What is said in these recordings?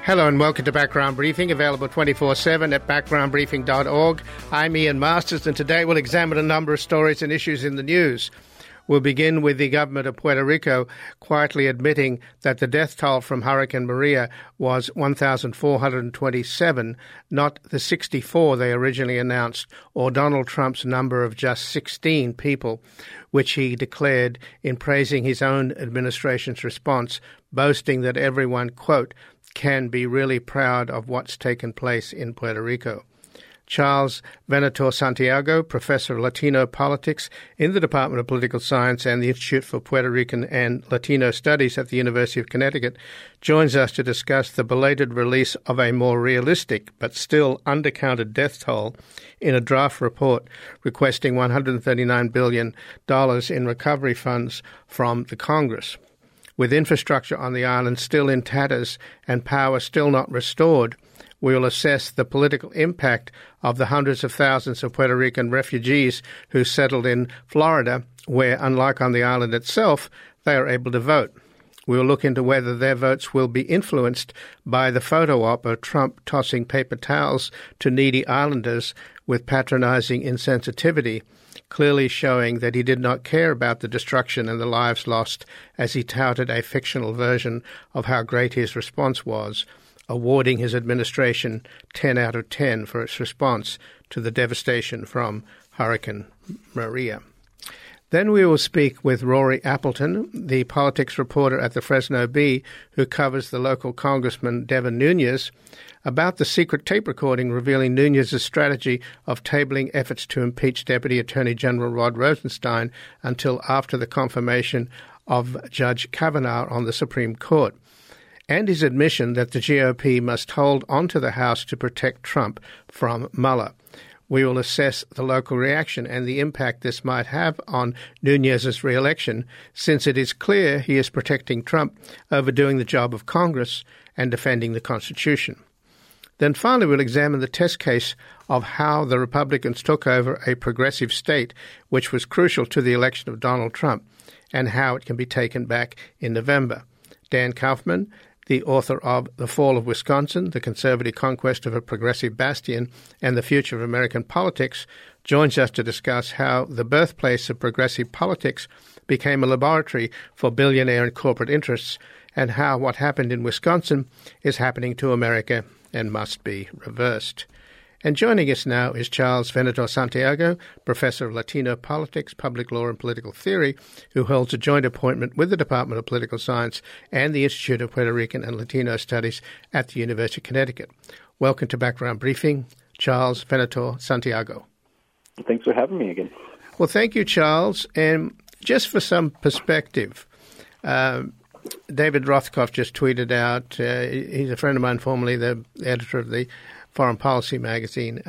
Hello and welcome to Background Briefing, available 24/7 at backgroundbriefing.org. I'm Ian Masters, and today we'll examine a number of stories and issues in the news. We'll begin with the government of Puerto Rico quietly admitting that the death toll from Hurricane Maria was 1,427, not the 64 they originally announced, or Donald Trump's number of just 16 people, which he declared in praising his own administration's response, boasting that everyone, quote, can be really proud of what's taken place in Puerto Rico. Charles Venator Santiago, professor of Latino politics in the Department of Political Science and the Institute for Puerto Rican and Latino Studies at the University of Connecticut, joins us to discuss the belated release of a more realistic but still undercounted death toll in a draft report requesting $139 billion in recovery funds from the Congress. With infrastructure on the island still in tatters and power still not restored, we will assess the political impact of the hundreds of thousands of Puerto Rican refugees who settled in Florida, where, unlike on the island itself, they are able to vote. We will look into whether their votes will be influenced by the photo op of Trump tossing paper towels to needy islanders with patronizing insensitivity, clearly showing that he did not care about the destruction and the lives lost as he touted a fictional version of how great his response was, awarding his administration 10 out of 10 for its response to the devastation from Hurricane Maria. Then we will speak with Rory Appleton, the politics reporter at the Fresno Bee, who covers the local Congressman Devin Nunes, about the secret tape recording revealing Nunes' strategy of tabling efforts to impeach Deputy Attorney General Rod Rosenstein until after the confirmation of Judge Kavanaugh on the Supreme Court, and his admission that the GOP must hold onto the House to protect Trump from Mueller. We will assess the local reaction and the impact this might have on Nunes' re-election, since it is clear he is protecting Trump over doing the job of Congress and defending the Constitution. Then finally we'll examine the test case of how the Republicans took over a progressive state, which was crucial to the election of Donald Trump, and how it can be taken back in November. Dan Kaufman, the author of The Fall of Wisconsin, The Conservative Conquest of a Progressive Bastion, and the Future of American Politics, joins us to discuss how the birthplace of progressive politics became a laboratory for billionaire and corporate interests, and how what happened in Wisconsin is happening to America and must be reversed. And joining us now is Charles Venator Santiago, professor of Latino politics, public law and political theory, who holds a joint appointment with the Department of Political Science and the Institute of Puerto Rican and Latino Studies at the University of Connecticut. Welcome to Background Briefing, Charles Venator Santiago. Thanks for having me again. Well, thank you, Charles. And just for some perspective, David Rothkopf just tweeted out, he's a friend of mine, formerly the editor of the Foreign Policy magazine.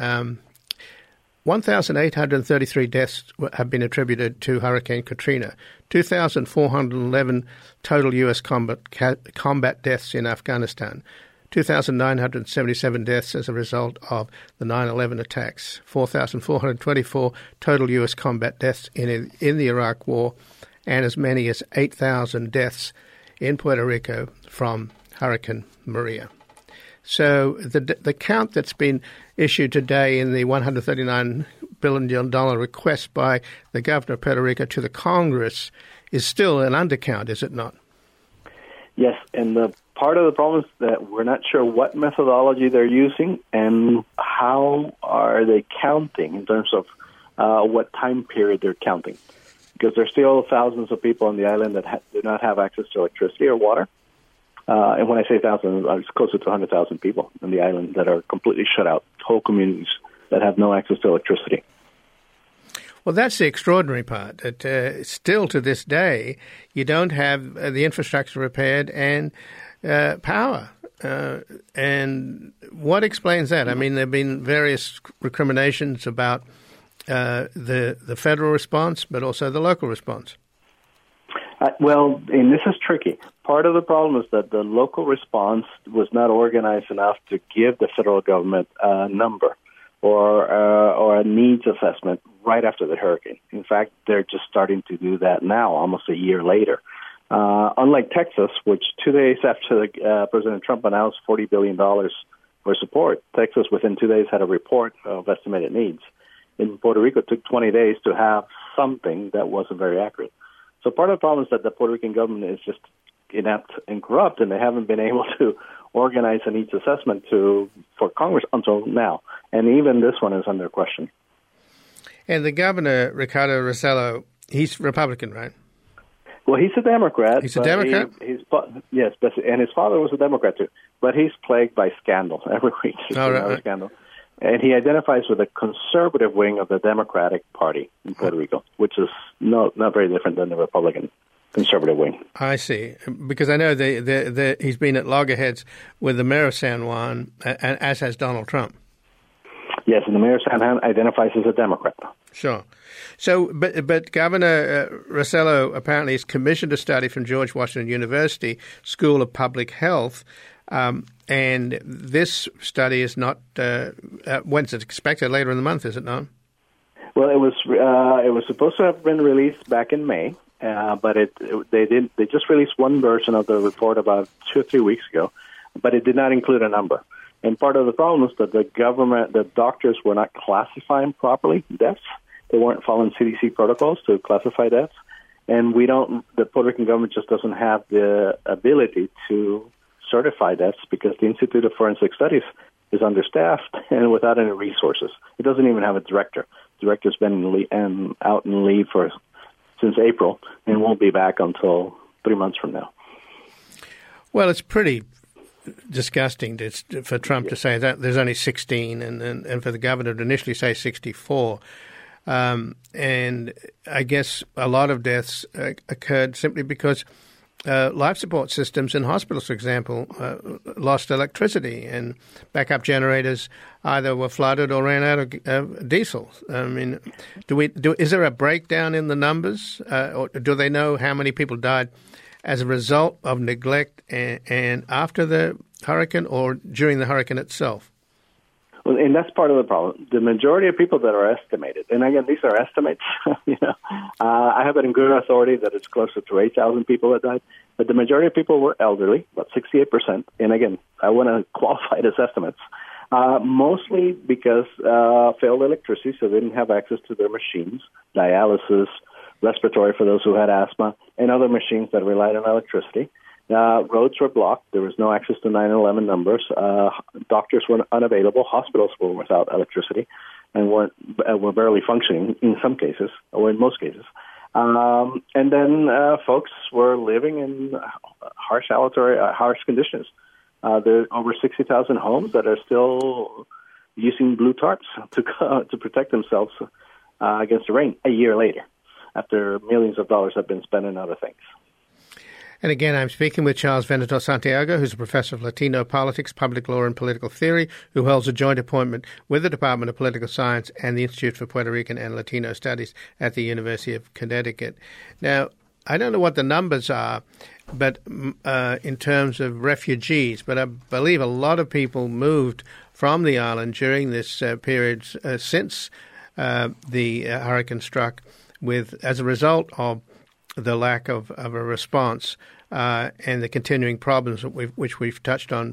1,833 deaths have been attributed to Hurricane Katrina, 2,411 total U.S. combat deaths in Afghanistan, 2,977 deaths as a result of the 9/11 attacks, 4,424 total U.S. combat deaths in the Iraq War, and as many as 8,000 deaths in Puerto Rico from Hurricane Maria. So the count that's been issued today in the $139 billion request by the governor of Puerto Rico to the Congress is still an undercount, is it not? Yes, and the part of the problem is that we're not sure what methodology they're using and how are they counting in terms of what time period they're counting. Because there's still thousands of people on the island that do not have access to electricity or water. And when I say thousands, it's closer to 100,000 people on the island that are completely shut out, whole communities that have no access to electricity. Well, that's the extraordinary part, that still to this day, you don't have the infrastructure repaired and power. And what explains that? I mean, there have been various recriminations about the federal response, but also the local response. Well, and this is tricky. Part of the problem is that the local response was not organized enough to give the federal government a number or a needs assessment right after the hurricane. In fact, they're just starting to do that now, almost a year later. Unlike Texas, which 2 days after President Trump announced $40 billion for support, Texas within 2 days had a report of estimated needs. In Puerto Rico, it took 20 days to have something that wasn't very accurate. So part of the problem is that the Puerto Rican government is just inept and corrupt, and they haven't been able to organize a needs assessment for Congress until now. And even this one is under question. And the governor, Ricardo Rossello, he's Republican, right? Well, he's a Democrat. He's a Democrat? Yes, and his father was a Democrat, too. But he's plagued by scandal every week. Another scandal. And he identifies with the conservative wing of the Democratic Party in Puerto Rico, which is not very different than the Republican conservative wing. I see. Because I know he's been at loggerheads with the mayor of San Juan, as has Donald Trump. Yes, and the mayor of San Juan identifies as a Democrat. Sure. So, but Governor Rossello apparently has commissioned a study from George Washington University School of Public Health, and this study is not. When's it expected? Later in the month, is it not? Well, it was supposed to have been released back in May, but they just released one version of the report about 2 or 3 weeks ago, but it did not include a number. And part of the problem is that the doctors were not classifying properly deaths. They weren't following CDC protocols to classify deaths. And the Puerto Rican government just doesn't have the ability to certify deaths because the Institute of Forensic Studies is understaffed and without any resources. It doesn't even have a director. The director's been out in leave since April and won't be back until 3 months from now. Well, it's pretty disgusting for Trump to say that there's only 16 and for the governor to initially say 64. And I guess a lot of deaths occurred simply because life support systems in hospitals, for example, lost electricity and backup generators either were flooded or ran out of diesel. I mean, is there a breakdown in the numbers, or do they know how many people died as a result of neglect and after the hurricane or during the hurricane itself? Well, and that's part of the problem. The majority of people that are estimated, and again, these are estimates. I have it in good authority that it's closer to 8,000 people that died, but the majority of people were elderly, about 68%. And again, I want to qualify it as estimates, mostly because failed electricity, so they didn't have access to their machines, dialysis, respiratory for those who had asthma, and other machines that relied on electricity. Roads were blocked. There was no access to 911 numbers. Doctors were unavailable. Hospitals were without electricity and were barely functioning in some cases, or in most cases. And then folks were living in harsh conditions. There are over 60,000 homes that are still using blue tarps to protect themselves against the rain a year later, after millions of dollars have been spent on other things. And again, I'm speaking with Charles Venator Santiago, who's a professor of Latino politics, public law, and political theory, who holds a joint appointment with the Department of Political Science and the Institute for Puerto Rican and Latino Studies at the University of Connecticut. Now, I don't know what the numbers are, but in terms of refugees, but I believe a lot of people moved from the island during this period since the hurricane struck, as a result of the lack of a response and the continuing problems which we've touched on.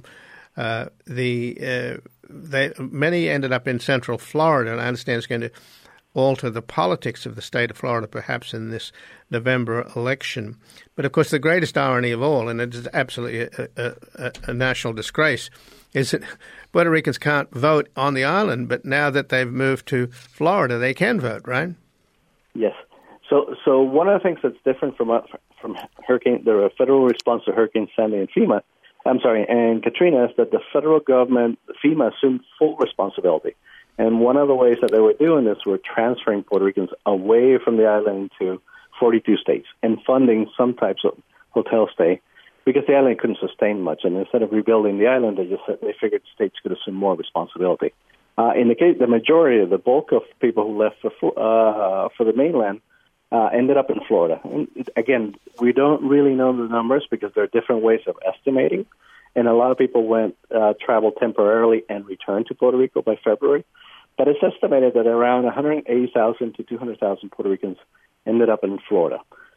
Many ended up in Central Florida, and I understand it's going to alter the politics of the state of Florida, perhaps in this November election. But of course, the greatest irony of all, and it is absolutely a national disgrace, is that Puerto Ricans can't vote on the island, but now that they've moved to Florida, they can vote, right? Yes. So one of the things that's different from the federal response to Hurricane Sandy and Katrina is that the federal government, FEMA, assumed full responsibility. And one of the ways that they were doing this were transferring Puerto Ricans away from the island to 42 states and funding some types of hotel stay because the island couldn't sustain much. And instead of rebuilding the island, they figured states could assume more responsibility. In the case, the bulk of people who left for the mainland ended up in Florida. And again, we don't really know the numbers because there are different ways of estimating. And a lot of people traveled temporarily and returned to Puerto Rico by February. But it's estimated that around 180,000 to 200,000 Puerto Ricans ended up in Florida.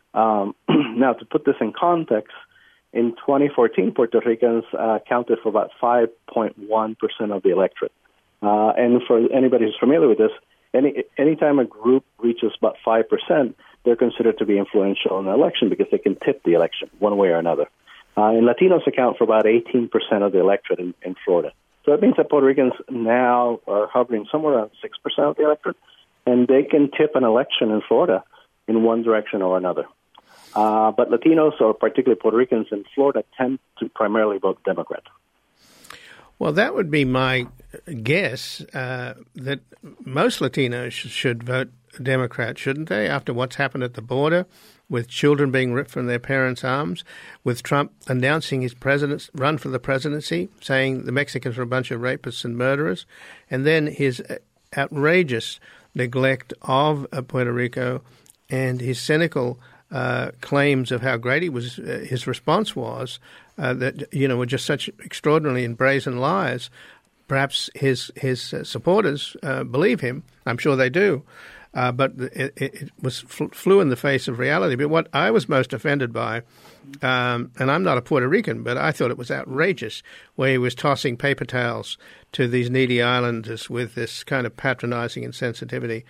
Now, to put this in context, in 2014, Puerto Ricans counted for about 5.1% of the electorate. And for anybody who's familiar with this, anytime a group reaches about 5%, they're considered to be influential in an election because they can tip the election one way or another. And Latinos account for about 18% of the electorate in Florida. So that means that Puerto Ricans now are hovering somewhere around 6% of the electorate, and they can tip an election in Florida in one direction or another. But Latinos, or particularly Puerto Ricans in Florida, tend to primarily vote Democrat. Well, that would be my guess, that most Latinos should vote Democrat, shouldn't they, after what's happened at the border, with children being ripped from their parents' arms, with Trump announcing his run for the presidency, saying the Mexicans are a bunch of rapists and murderers, and then his outrageous neglect of Puerto Rico and his cynical claims of how great he was. His response was that, were just such extraordinarily and brazen lies. Perhaps his supporters believe him. I'm sure they do. But it was flew in the face of reality. But what I was most offended by, and I'm not a Puerto Rican, but I thought it was outrageous, where he was tossing paper towels to these needy islanders with this kind of patronizing insensitivity.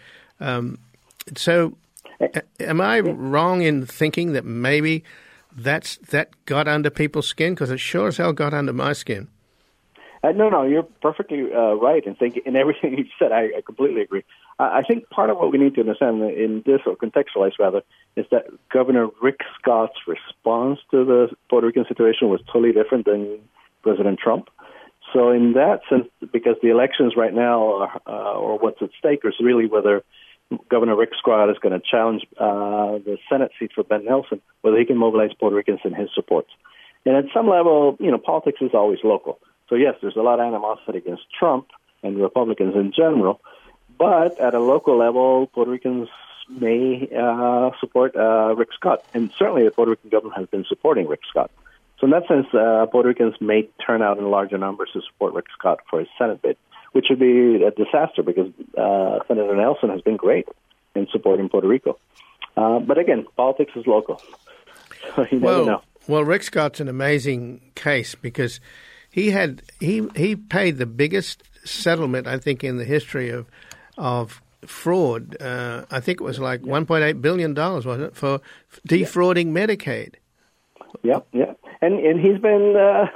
So am I wrong in thinking that maybe that got under people's skin? Because it sure as hell got under my skin. No, you're perfectly right in everything you said. I completely agree. I think part of what we need to understand in this, or contextualize rather, is that Governor Rick Scott's response to the Puerto Rican situation was totally different than President Trump. So in that sense, because the elections right now, or what's at stake, is really whether Governor Rick Scott is going to challenge the Senate seat for Ben Nelson, whether he can mobilize Puerto Ricans in his support. And at some level, politics is always local. So yes, there's a lot of animosity against Trump and Republicans in general, but at a local level, Puerto Ricans may support Rick Scott, and certainly the Puerto Rican government has been supporting Rick Scott. So in that sense, Puerto Ricans may turn out in larger numbers to support Rick Scott for his Senate bid, which would be a disaster because Senator Nelson has been great in supporting Puerto Rico. But again, politics is local, so you never know. Well, Rick Scott's an amazing case because he paid the biggest settlement, I think, in the history of fraud. I think it was like $1.8 billion, wasn't it, for defrauding Medicaid? Yeah. And he's been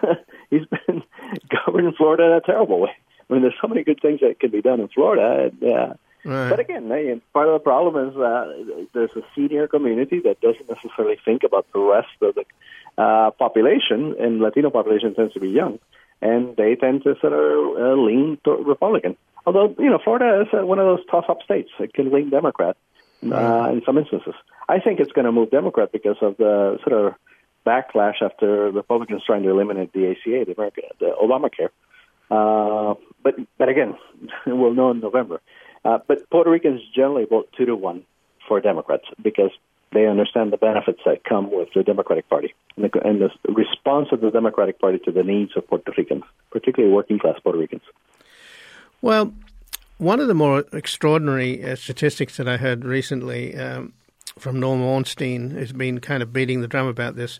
governing Florida in a terrible way. I mean, there's so many good things that can be done in Florida. Right. But again, part of the problem is there's a senior community that doesn't necessarily think about the rest of the population, and Latino population tends to be young, and they tend to sort of lean toward Republican. Although, Florida is one of those toss-up states. It can lean Democrat in some instances. I think it's going to move Democrat because of the sort of backlash after Republicans trying to eliminate the ACA, the Obamacare. But again, we'll know in November. But Puerto Ricans generally vote 2-1 for Democrats because they understand the benefits that come with the Democratic Party and the response of the Democratic Party to the needs of Puerto Ricans, particularly working-class Puerto Ricans. Well, one of the more extraordinary statistics that I heard recently from Norm Ornstein, who's been kind of beating the drum about this,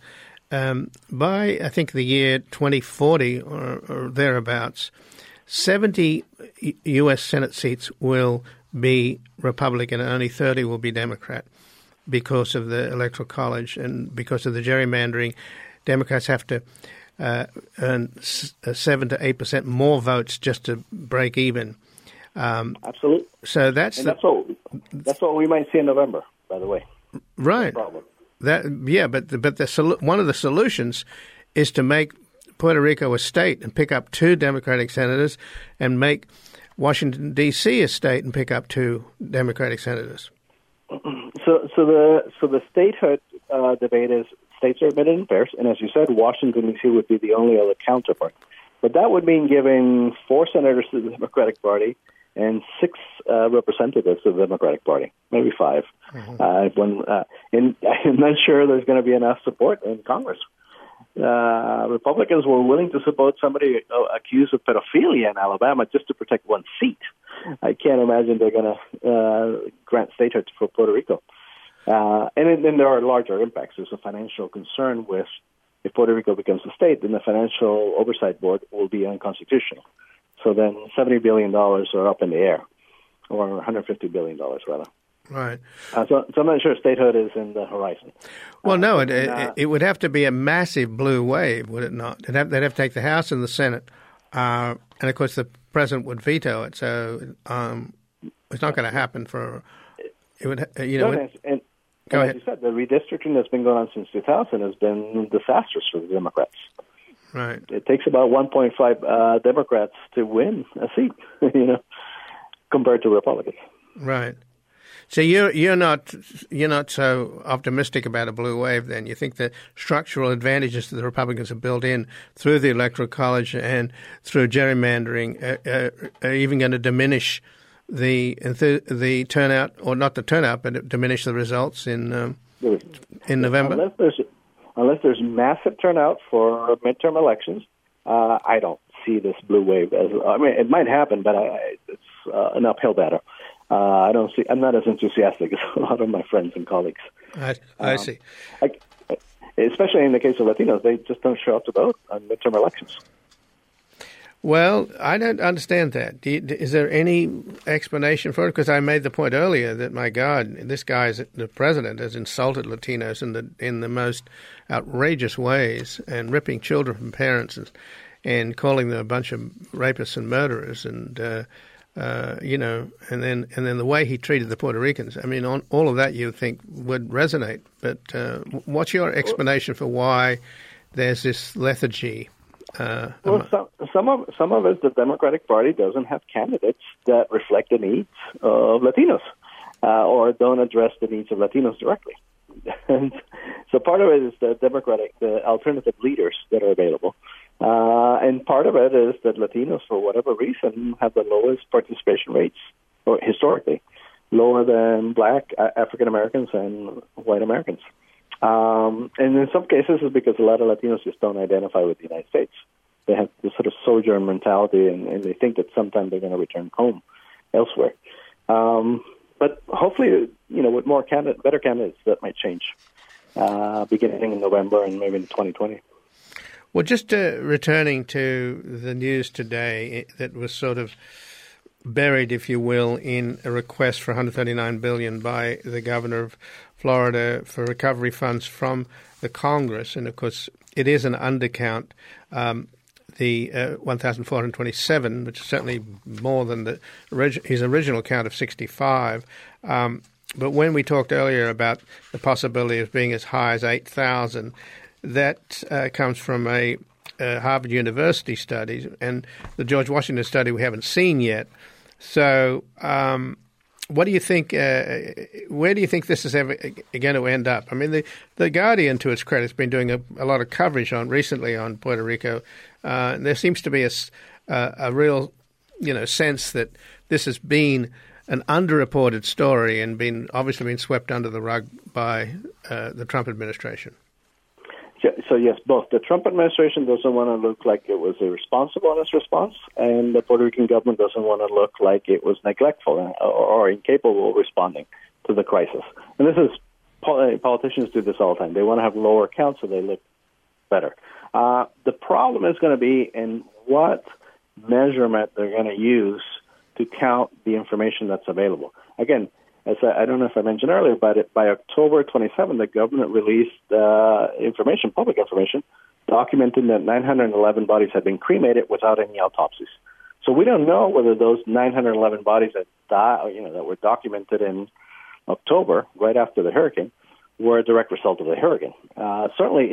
by, I think, the year 2040 or thereabouts, 70 U.S. Senate seats will be Republican and only 30 will be Democrat because of the Electoral College and because of the gerrymandering. Democrats have to earn 7 to 8% more votes just to break even. Absolutely. So that's what we might see in November, by the way. Right. No problem. But one of the solutions is to make Puerto Rico a state and pick up 2 Democratic senators, and make Washington D.C. a state and pick up 2 Democratic senators. So the statehood debate is states are admitted in pairs, and as you said, Washington D.C. would be the only other counterpart. But that would mean giving 4 senators to the Democratic Party and 6 representatives of the Democratic Party, maybe 5. And I'm not sure there's going to be enough support in Congress. Republicans were willing to support somebody accused of pedophilia in Alabama just to protect 1 seat. I can't imagine they're going to grant statehood for Puerto Rico. And then there are larger impacts. There's a financial concern with if Puerto Rico becomes a state, then the Financial Oversight Board will be unconstitutional. So then $70 billion are up in the air, or $150 billion, rather. Right. So I'm not sure statehood is in the horizon. Well, no, it would have to be a massive blue wave, would it not? They'd have to take the House and the Senate, and of course the president would veto it. So it's not going to happen for. It would, go ahead. As you said, the redistricting that's been going on since 2000 has been disastrous for the Democrats. Right. It takes about 1.5 Democrats to win a seat, compared to Republicans. Right. So you're not so optimistic about a blue wave then. You think the structural advantages that the Republicans have built in through the Electoral College and through gerrymandering are even going to diminish the turnout, or not the turnout, but diminish the results in November? Unless there's massive turnout for midterm elections, I don't see this blue wave as. I mean, it might happen, but it's an uphill battle. I'm not as enthusiastic as a lot of my friends and colleagues. I see. Especially in the case of Latinos, they just don't show up to vote on midterm elections. Well, I don't understand that. Is there any explanation for it? Because I made the point earlier that, my God, this guy, the president, has insulted Latinos in the most outrageous ways, and ripping children from parents and calling them a bunch of rapists and murderers, and and then the way he treated the Puerto Ricans. I mean, on all of that you would think would resonate. But what's your explanation for why there's this lethargy? Some of it, the Democratic Party doesn't have candidates that reflect the needs of Latinos, or don't address the needs of Latinos directly. And so part of it is the alternative leaders that are available, and part of it is that Latinos, for whatever reason, have the lowest participation rates, or historically, lower than Black, African Americans, and white Americans. And in some cases, it's because a lot of Latinos just don't identify with the United States. They have this sort of sojourn mentality, and they think that sometime they're going to return home elsewhere. But hopefully, with more better candidates, that might change, beginning in November and maybe in 2020. Well, just returning to the news today that was sort of buried, if you will, in a request for $139 billion by the governor of Florida for recovery funds from the Congress. And, of course, it is an undercount, the 1,427, which is certainly more than his original count of 65. But when we talked earlier about the possibility of being as high as 8,000, that comes from a Harvard University study, and the George Washington study we haven't seen yet. So what do you think? Where do you think this is ever going to end up? I mean, the Guardian, to its credit, has been doing a lot of coverage recently on Puerto Rico. There seems to be a real, sense that this has been an underreported story and obviously been swept under the rug by the Trump administration. So yes, both. The Trump administration doesn't want to look like it was irresponsible in its response, and the Puerto Rican government doesn't want to look like it was neglectful or incapable of responding to the crisis. And this is politicians do this all the time. They want to have lower counts so they look better. The problem is going to be in what measurement they're going to use to count the information that's available. Again, as I don't know if I mentioned earlier, but by October 27, the government released public information, documenting that 911 bodies had been cremated without any autopsies. So we don't know whether those 911 bodies that that were documented in October, right after the hurricane, were a direct result of the hurricane. Certainly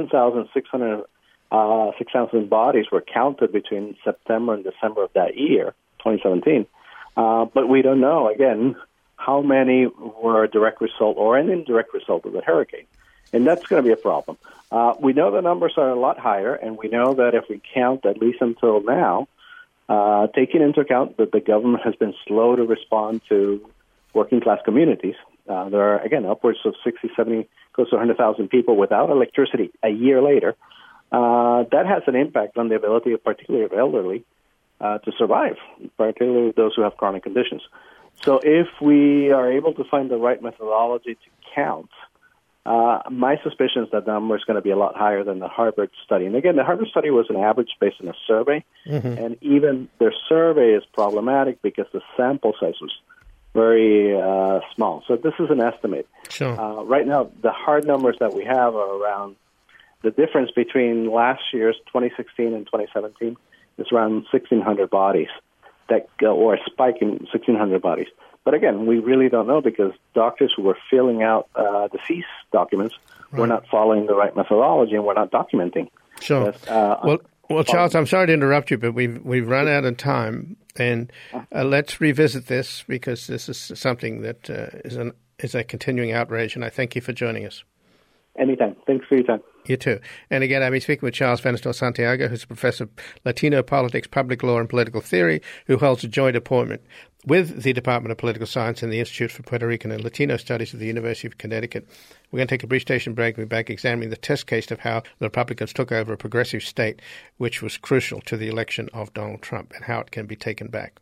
6,000 bodies were counted between September and December of that year, 2017. But we don't know, again, how many were a direct result or an indirect result of the hurricane. And that's going to be a problem. We know the numbers are a lot higher, and we know that if we count, at least until now, taking into account that the government has been slow to respond to working-class communities, there are, again, upwards of 60, 70, close to 100,000 people without electricity a year later. That has an impact on the ability of particularly of elderly to survive, particularly those who have chronic conditions. So if we are able to find the right methodology to count, my suspicion is that the number is going to be a lot higher than the Harvard study. And again, the Harvard study was an average based on a survey, and even their survey is problematic because the sample size was very small. So this is an estimate. Sure. Right now, the hard numbers that we have are around the difference between last year's 2016 and 2017 is around 1,600 bodies, or a spike in 1,600 bodies. But again, we really don't know because doctors who were filling out the cease documents were not following the right methodology and were not documenting. Sure. Well, Charles, I'm sorry to interrupt you, but we've run out of time, and let's revisit this because this is something that is a continuing outrage, and I thank you for joining us. Anytime. Thanks for your time. You too. And again, I've been speaking with Charles Fenestor Santiago, who's a professor of Latino politics, public law, and political theory, who holds a joint appointment with the Department of Political Science and the Institute for Puerto Rican and Latino Studies at the University of Connecticut. We're going to take a brief station break and be back examining the test case of how the Republicans took over a progressive state, which was crucial to the election of Donald Trump, and how it can be taken back.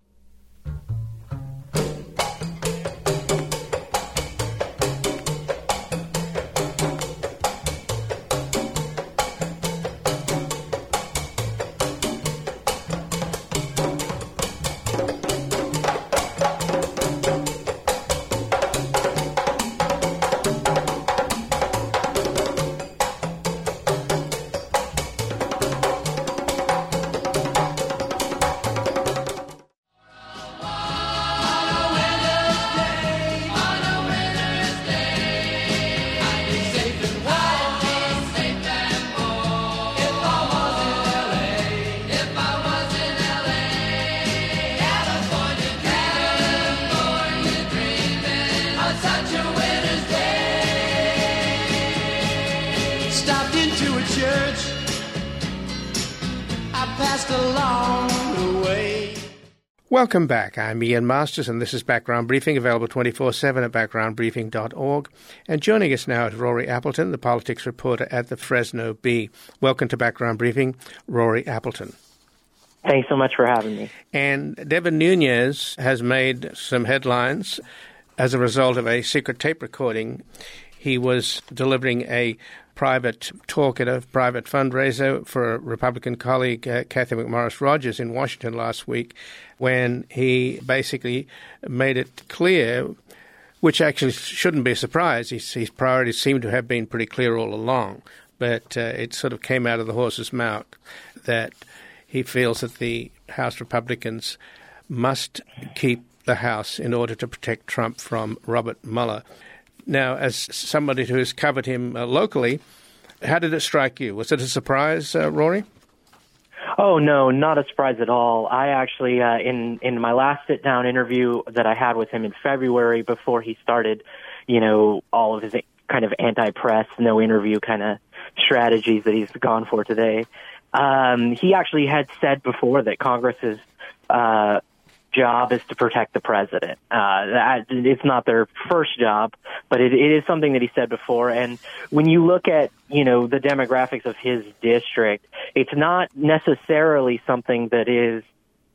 Welcome back. I'm Ian Masters, and this is Background Briefing, available 24/7 at backgroundbriefing.org. And joining us now is Rory Appleton, the politics reporter at the Fresno Bee. Welcome to Background Briefing, Rory Appleton. Thanks so much for having me. And Devin Nunes has made some headlines as a result of a secret tape recording. He was delivering a private talk at a private fundraiser for a Republican colleague, Cathy McMorris Rodgers, in Washington last week, when he basically made it clear, which actually shouldn't be a surprise. His priorities seem to have been pretty clear all along, but it sort of came out of the horse's mouth that he feels that the House Republicans must keep the House in order to protect Trump from Robert Mueller. Now, as somebody who has covered him locally, how did it strike you? Was it a surprise, Rory? Oh, no, not a surprise at all. I actually, in my last sit-down interview that I had with him in February before he started, all of his kind of anti-press, no-interview kind of strategies that he's gone for today, he actually had said before that Congress's job is to protect the president. It's not their first job, but it is something that he said before. And when you look at, the demographics of his district, it's not necessarily something that is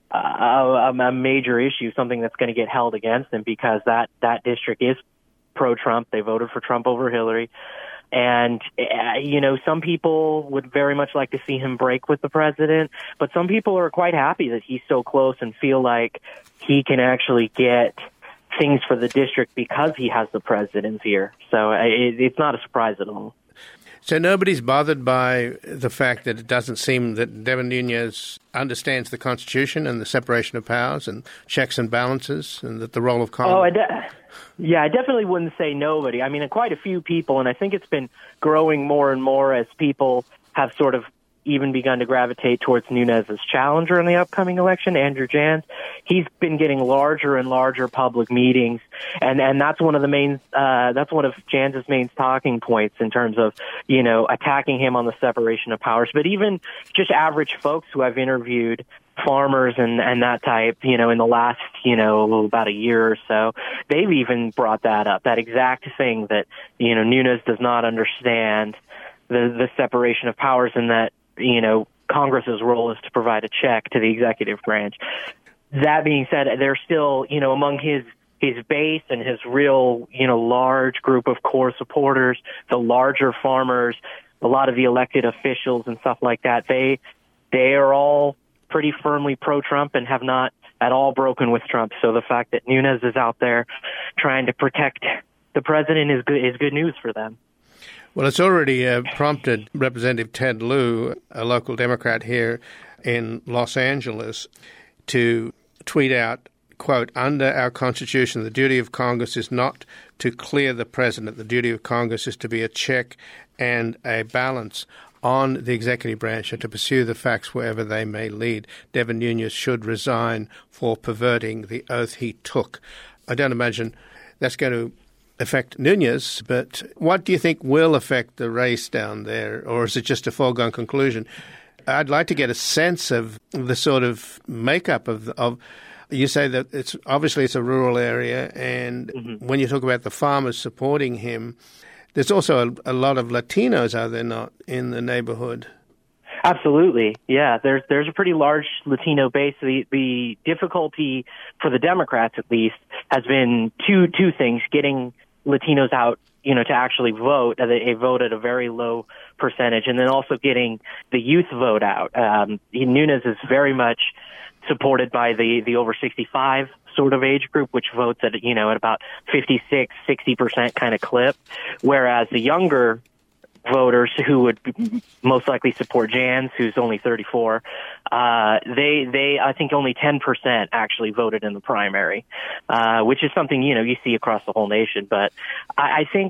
a major issue, something that's going to get held against him, because that district is pro-Trump. They voted for Trump over Hillary. And, some people would very much like to see him break with the president, but some people are quite happy that he's so close and feel like he can actually get things for the district because he has the president's ear. So it's not a surprise at all. So nobody's bothered by the fact that it doesn't seem that Devin Nunes understands the Constitution and the separation of powers and checks and balances, and that the role of Congress... I definitely wouldn't say nobody. I mean, quite a few people, and I think it's been growing more and more as people have sort of even begun to gravitate towards Nunes' challenger in the upcoming election, Andrew Janz. He's been getting larger and larger public meetings, and that's one of the main that's one of Janz's main talking points in terms of attacking him on the separation of powers. But even just average folks who I've interviewed, farmers and that type, in the last, about a year or so, they've even brought that up, that exact thing that, Nunes does not understand the separation of powers, and that, Congress's role is to provide a check to the executive branch. that being said, there's still, among his base and his real, large group of core supporters, the larger farmers, a lot of the elected officials and stuff like that, they are all pretty firmly pro-Trump and have not at all broken with Trump. So the fact that Nunes is out there trying to protect the president is good news for them. Well, it's already prompted Representative Ted Lieu, a local Democrat here in Los Angeles, to tweet out, quote, "Under our Constitution, the duty of Congress is not to clear the president. The duty of Congress is to be a check and a balance on the executive branch and to pursue the facts wherever they may lead. Devin Nunes should resign for perverting the oath he took." I don't imagine that's going to affect Nunes, but what do you think will affect the race down there, or is it just a foregone conclusion? I'd like to get a sense of the sort of makeup of you say that it's a rural area, and when you talk about the farmers supporting him, there's also a lot of Latinos, are there not, in the neighborhood? Absolutely, yeah. There's a pretty large Latino base. The difficulty for the Democrats, at least, has been two things: getting Latinos out, to actually vote. They vote at a very low percentage, and then also getting the youth vote out. Nunes is very much supported by the over 65 sort of age group, which votes at about 56-60% kind of clip, whereas the younger voters who would most likely support Jans, who's only 34, they I think only 10% actually voted in the primary, which is something you see across the whole nation. But I think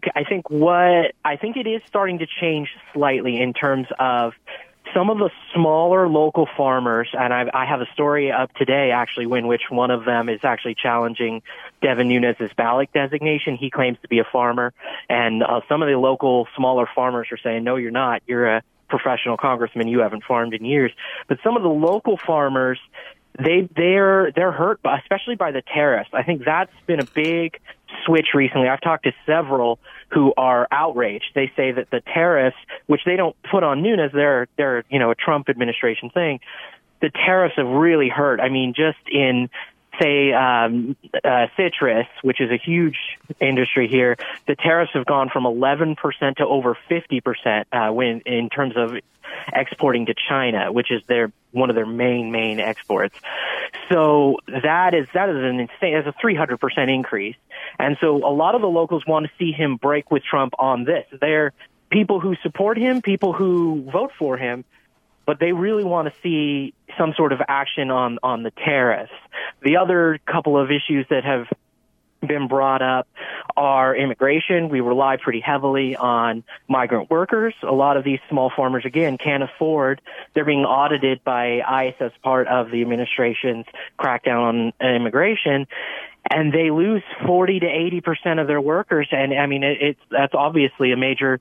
it is starting to change slightly in terms of some of the smaller local farmers, and I have a story up today, actually, in which one of them is actually challenging Devin Nunes' ballot designation. He claims to be a farmer, and some of the local smaller farmers are saying, "No, you're not. You're a professional congressman. You haven't farmed in years." But some of the local farmers, they're hurt, especially by the tariffs. I think that's been a big switch recently. I've talked to several who are outraged. They say that the tariffs, which they don't put on Nunes, they're a Trump administration thing. The tariffs have really hurt. I mean, just in say citrus, which is a huge industry here, the tariffs have gone from 11% to over 50% when in terms of exporting to China, which is one of their main exports. So that is an insane, that's a 300% increase. And so a lot of the locals want to see him break with Trump on this. They're people who support him, people who vote for him, but they really want to see some sort of action on the tariffs. The other couple of issues that have been brought up are immigration. We rely pretty heavily on migrant workers. A lot of these small farmers, again, can't afford. They're being audited by ICE as part of the administration's crackdown on immigration, and they lose 40 to 80% of their workers. And I mean, that's obviously a major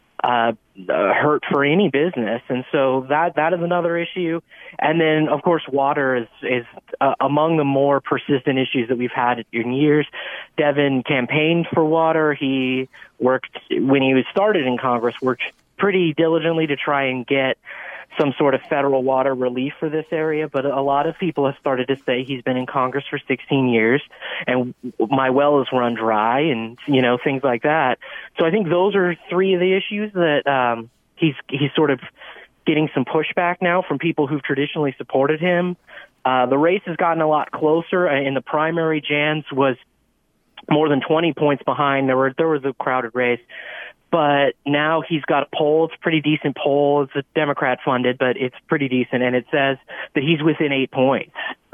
hurt for any business. And so that is another issue. And then, of course, water is among the more persistent issues that we've had in years. Devin campaigned for water. He worked, when he was started in Congress, worked pretty diligently to try and get some sort of federal water relief for this area, but a lot of people have started to say he's been in Congress for 16 years and my well is run dry and, things like that. So I think those are three of the issues that he's sort of getting some pushback now from people who've traditionally supported him. The race has gotten a lot closer. In the primary, Jans was more than 20 points behind. There was a crowded race. But now he's got a poll. It's a pretty decent poll. It's a Democrat funded, but it's pretty decent. And it says that he's within 8 points.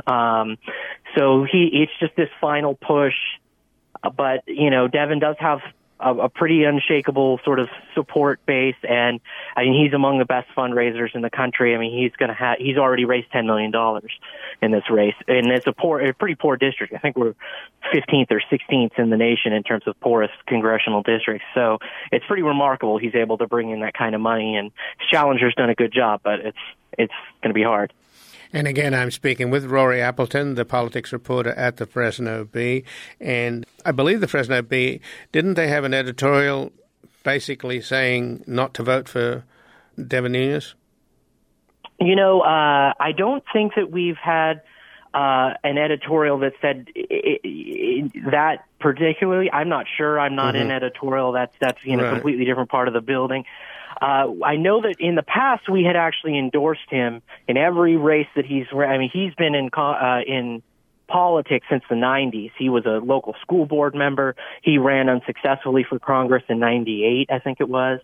So it's just this final push. But, Devin does have a pretty unshakable sort of support base. And I mean, he's among the best fundraisers in the country. I mean, he's already raised $10 million in this race. And it's a pretty poor district. I think we're 15th or 16th in the nation in terms of poorest congressional districts. So it's pretty remarkable he's able to bring in that kind of money. And his challenger's done a good job, but it's going to be hard. And again, I'm speaking with Rory Appleton, the politics reporter at the Fresno Bee. And I believe the Fresno Bee, didn't they have an editorial basically saying not to vote for Devin Nunes? I don't think that we've had an editorial that said that particularly. I'm not sure. I'm not in editorial. That's Right. completely different part of the building. I know that in the past we had actually endorsed him in every race that he's been in politics since the 90s. He was a local school board member. He ran unsuccessfully for Congress in 98, I think it was.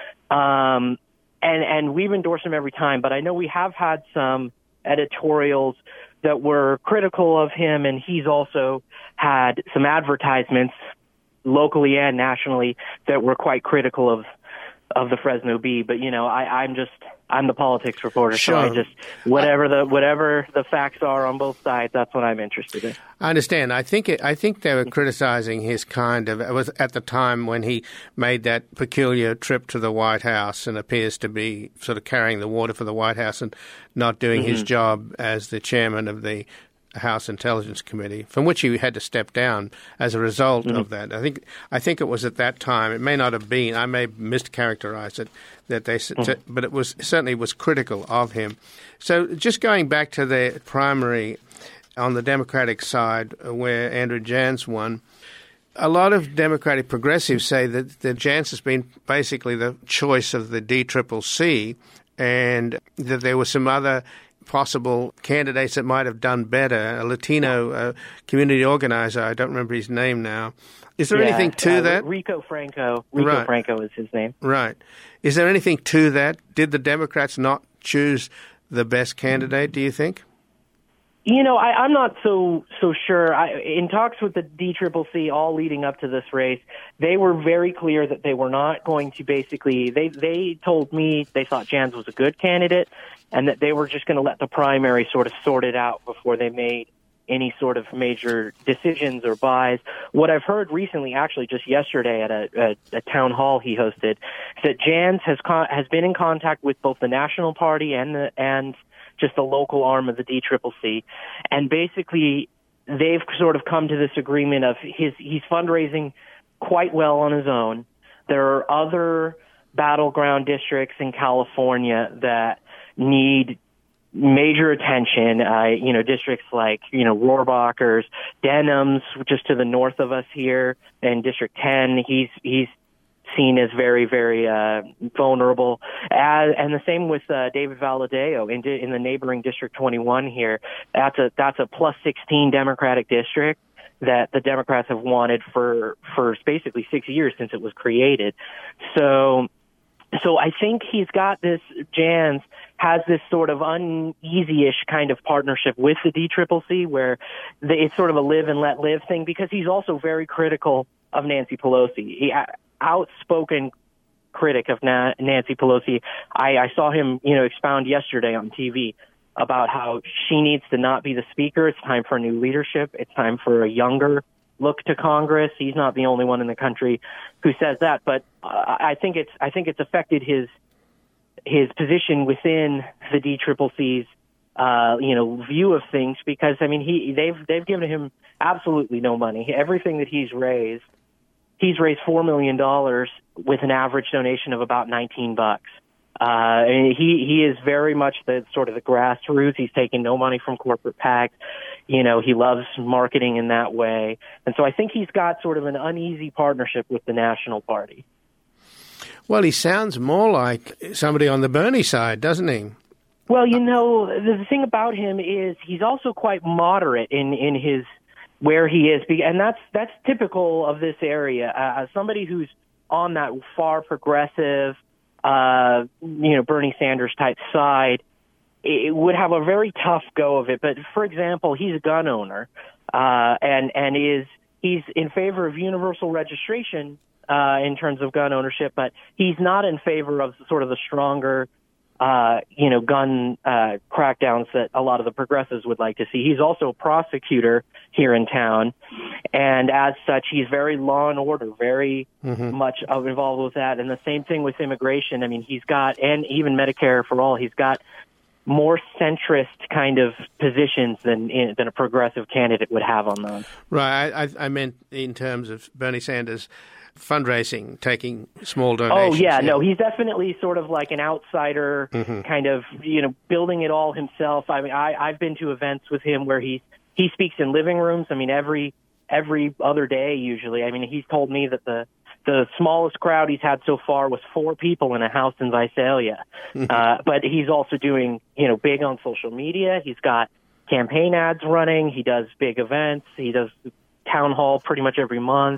And we've endorsed him every time, but I know we have had some editorials that were critical of him, and he's also had some advertisements locally and nationally that were quite critical of the Fresno Bee. But I'm the politics reporter, Sure. so I just whatever the facts are on both sides, that's what I'm interested in. I understand. I think they were criticizing his it was at the time when he made that peculiar trip to the White House and appears to be sort of carrying the water for the White House and not doing his job as the chairman of the House Intelligence Committee, from which he had to step down as a result of that. I think it was at that time. It may not have been. I may mischaracterize it. But it was certainly was critical of him. So just going back to the primary on the Democratic side, where Andrew Janz won, a lot of Democratic progressives say that Janz has been basically the choice of the DCCC, and that there were some other possible candidates that might have done better. A Latino community organizer, I don't remember his name now. Is there anything to that? Rico Franco. Franco is his name. Right. Is there anything to that? Did the Democrats not choose the best candidate, do you think? I'm not so sure. In talks with the DCCC all leading up to this race, they were very clear that they were not going to they told me they thought Janz was a good candidate and that they were just going to let the primary sort of sort it out before they made any sort of major decisions or buys. What I've heard recently, actually just yesterday at a town hall he hosted, is that Janz has been in contact with both the National Party and just the local arm of the DCCC, and basically they've sort of come to this agreement of he's fundraising quite well on his own. There are other battleground districts in California that need major attention, districts like, Rohrabacher's, Denham's, just to the north of us here, in District 10, he's seen as very, very vulnerable. And the same with David Valadeo in the neighboring District 21 here. That's a plus 16 Democratic district that the Democrats have wanted for basically 6 years since it was created. So I think he's got Janz has this sort of uneasy-ish kind of partnership with the DCCC where it's sort of a live and let live thing, because he's also very critical of Nancy Pelosi. Outspoken critic of Nancy Pelosi. I saw him, expound yesterday on TV about how she needs to not be the speaker. It's time for new leadership. It's time for a younger look to Congress. He's not the only one in the country who says that, but I think it's affected his position within the DCCC's view of things, because they've given him absolutely no money. Everything that he's raised $4 million with an average donation of about $19. He is very much the sort of the grassroots. He's taking no money from corporate PACs. He loves marketing in that way. And so I think he's got sort of an uneasy partnership with the National Party. Well, he sounds more like somebody on the Bernie side, doesn't he? Well, the thing about him is he's also quite moderate in his where he is, and that's typical of this area. Somebody who's on that far progressive, Bernie Sanders type side, it would have a very tough go of it. But for example, he's a gun owner, and he's in favor of universal registration in terms of gun ownership, but he's not in favor of sort of the stronger gun crackdowns that a lot of the progressives would like to see. He's also a prosecutor here in town, and as such, he's very law and order, very much involved with that. And the same thing with immigration. He's got, and even Medicare for all, he's got more centrist kind of positions than a progressive candidate would have on those. Right. I meant in terms of Bernie Sanders fundraising, taking small donations. Oh, yeah. No, he's definitely sort of like an outsider, kind of, building it all himself. I've been to events with him where he's he speaks in living rooms. I mean, every other day usually. I mean, he's told me that the smallest crowd he's had so far was 4 people in a house in Visalia. But he's also doing, big on social media. He's got campaign ads running. He does big events. He does town hall pretty much every month.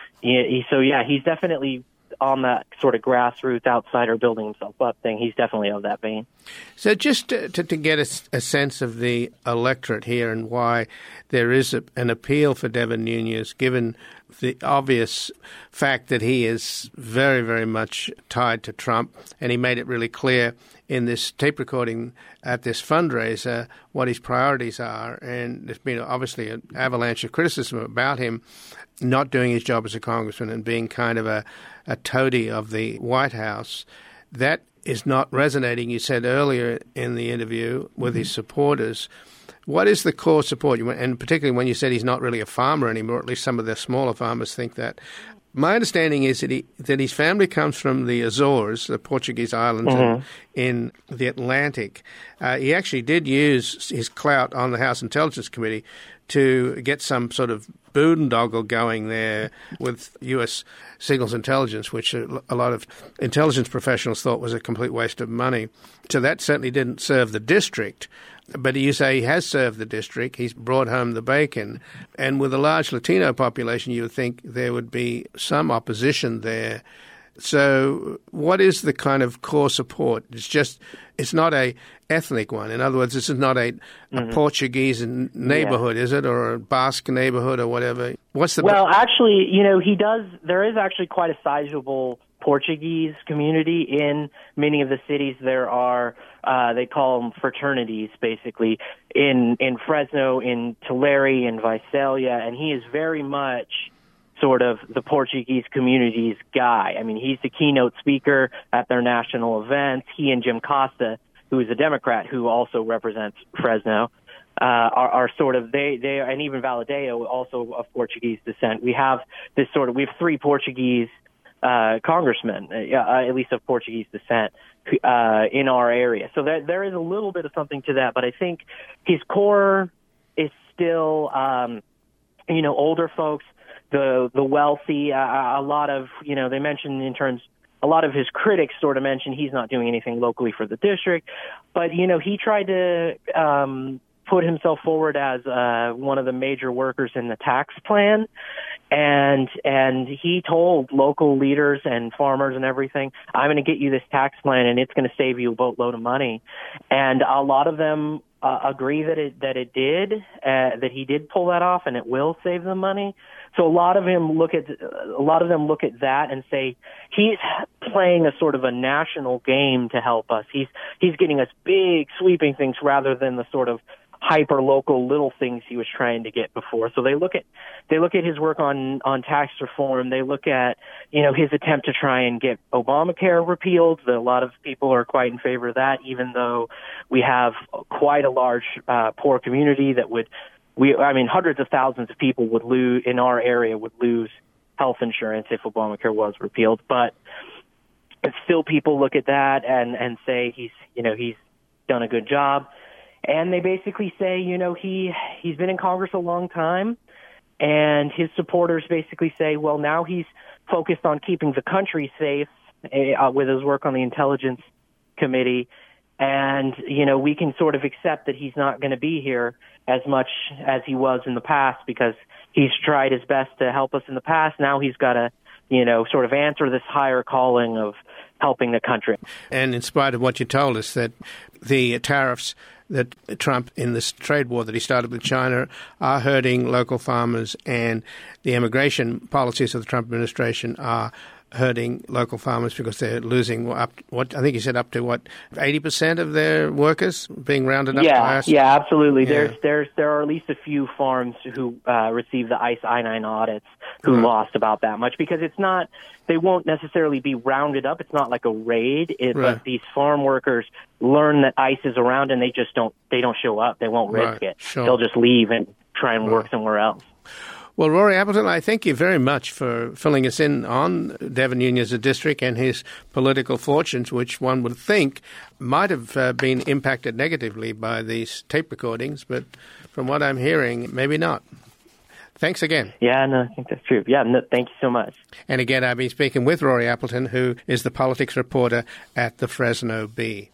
He's definitely on that sort of grassroots outsider building himself up thing. He's definitely of that vein. So just to get a sense of the electorate here and why there is an appeal for Devin Nunes, given the obvious fact that he is very, very much tied to Trump, and he made it really clear in this tape recording at this fundraiser what his priorities are. And there's been obviously an avalanche of criticism about him not doing his job as a congressman and being kind of a toady of the White House. That is not resonating, you said earlier in the interview, with his supporters. What is the core support? And particularly when you said he's not really a farmer anymore, at least some of the smaller farmers think that. My understanding is that his family comes from the Azores, the Portuguese islands in the Atlantic. He actually did use his clout on the House Intelligence Committee to get some sort of boondoggle going there with U.S. Signals Intelligence, which a lot of intelligence professionals thought was a complete waste of money. So that certainly didn't serve the district. But you say he has served the district. He's brought home the bacon. And with a large Latino population, you would think there would be some opposition there. So what is the kind of core support? It's not a ethnic one. In other words, this is not a Portuguese neighborhood, is it? Or a Basque neighborhood or whatever? Well, actually, he does. There is actually quite a sizable Portuguese community in many of the cities. There are, they call them fraternities, basically, in Fresno, in Tulare, in Visalia, and he is very much sort of the Portuguese community's guy. I mean, he's the keynote speaker at their national events. He and Jim Costa, who is a Democrat who also represents Fresno, are sort of, they and even Valadeo, also of Portuguese descent. We have 3 Portuguese congressmen, at least of Portuguese descent, in our area. So there is a little bit of something to that, but I think his core is still, older folks, the wealthy, a lot of, they mentioned a lot of his critics sort of mentioned he's not doing anything locally for the district, but, he tried to put himself forward as one of the major workers in the tax plan. And he told local leaders and farmers and everything, I'm going to get you this tax plan and it's going to save you a boatload of money. And a lot of them agree that he did pull that off and it will save them money. So a lot of them look at that and say he's playing a sort of a national game to help us. He's getting us big sweeping things rather than the sort of hyper local little things he was trying to get before. So they look at his work on tax reform. They look at, his attempt to try and get Obamacare repealed. A lot of people are quite in favor of that, even though we have quite a large poor community that hundreds of thousands of people would lose in our area would lose health insurance if Obamacare was repealed. But still people look at that and say he's done a good job. And they basically say, he's been in Congress a long time, and his supporters basically say, well, now he's focused on keeping the country safe with his work on the Intelligence Committee, and, we can sort of accept that he's not going to be here as much as he was in the past because he's tried his best to help us in the past. Now he's got to, sort of answer this higher calling of helping the country. And in spite of what you told us, that the tariffs that Trump, in this trade war that he started with China, are hurting local farmers, and the immigration policies of the Trump administration are hurting local farmers because they're losing up to 80% of their workers being rounded up. Yeah, absolutely. Yeah. There are at least a few farms who receive the ICE I-9 audits who lost about that much because they won't necessarily be rounded up. It's not like a raid, but these farm workers learn that ICE is around and they don't show up. They won't risk it. Sure. They'll just leave and try and work somewhere else. Well, Rory Appleton, I thank you very much for filling us in on Devin Nunes' district and his political fortunes, which one would think might have been impacted negatively by these tape recordings, but from what I'm hearing, maybe not. Thanks again. Yeah, no, I think that's true. Yeah, no, thank you so much. And again, I've been speaking with Rory Appleton, who is the politics reporter at the Fresno Bee.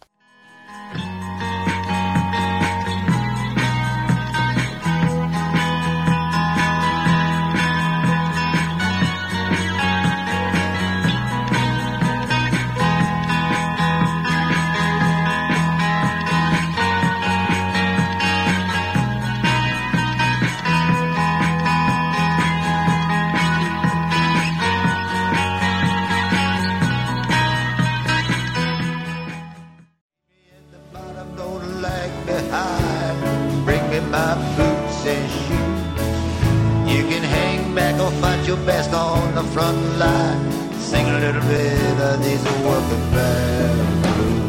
Best on the front line, sing a little bit of these working band blues.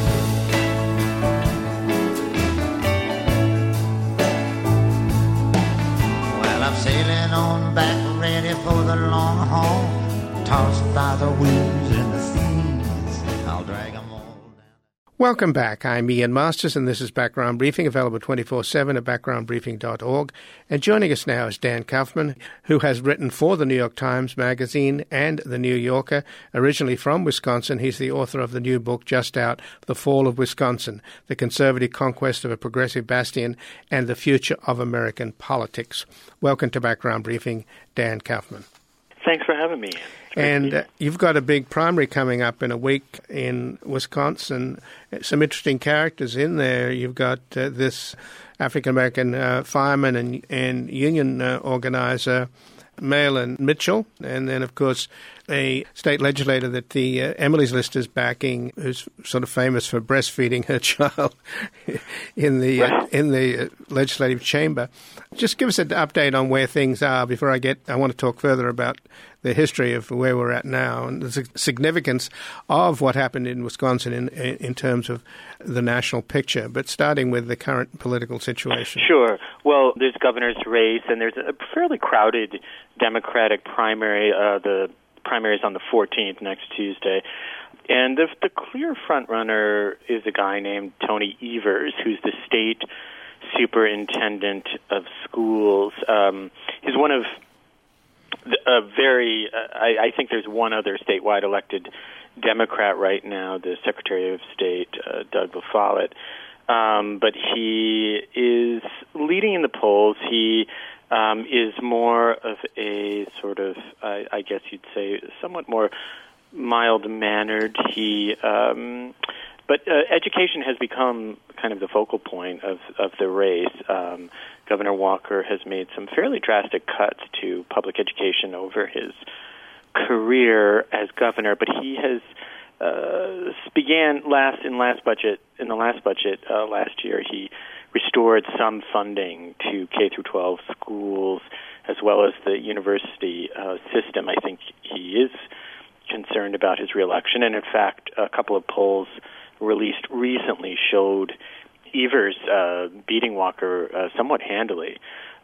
Well, I'm sailing on back, ready for the long haul, tossed by the winds and the seas. I'll drag them all down. Welcome back. I'm Ian Masters, and this is Background Briefing, available 24/7 at backgroundbriefing.org. And joining us now is Dan Kaufman, who has written for the New York Times Magazine and the New Yorker. Originally from Wisconsin, he's the author of the new book just out, The Fall of Wisconsin, The Conservative Conquest of a Progressive Bastion and the Future of American Politics. Welcome to Background Briefing, Dan Kaufman. Thanks for having me. And you've got a big primary coming up in a week in Wisconsin. Some interesting characters in there. You've got this African-American fireman and union organizer, Mahlon Mitchell, and then, of course, a state legislator that the Emily's List is backing, who's sort of famous for breastfeeding her child in the legislative chamber. Just give us an update on where things are before I want to talk further about the history of where we're at now and the significance of what happened in Wisconsin in terms of the national picture, but starting with the current political situation. Sure. Well, there's governor's race, and there's a fairly crowded Democratic primary. The primary is on the 14th, next Tuesday. And the clear front-runner is a guy named Tony Evers, who's the state superintendent of schools. He's one of I think there's one other statewide elected Democrat right now, the Secretary of State, Doug LaFollette. But he is leading in the polls. He is more of a sort of, I guess you'd say, somewhat more mild-mannered. But education has become kind of the focal point of the race. Governor Walker has made some fairly drastic cuts to public education over his career as governor, but he has began in the last budget last year. He restored some funding to K-12 schools as well as the university system. I think he is concerned about his reelection, and in fact, a couple of polls released recently showed Evers beating Walker somewhat handily